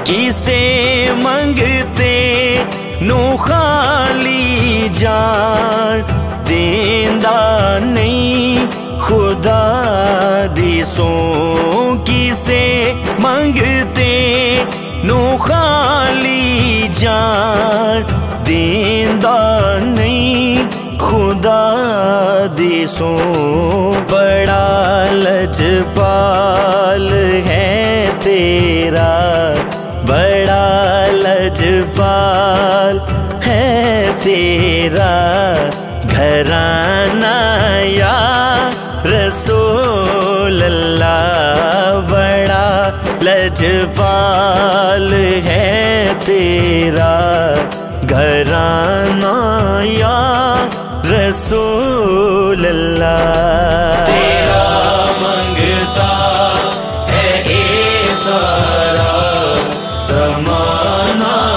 کسے منگتے نو خالی جان دیندا نہیں خدا دی سو کسے منگتے نو خالی جان دیندا نہیں خدا دی سو بڑا لجپال ہے تیرا بڑا لجپال ہے تیرا گھرانہ یا رسول اللہ بڑا لجپال ہے تیرا گھرانہ یا رسول اللہ تیرا منگتا ہے اے سارا زمانہ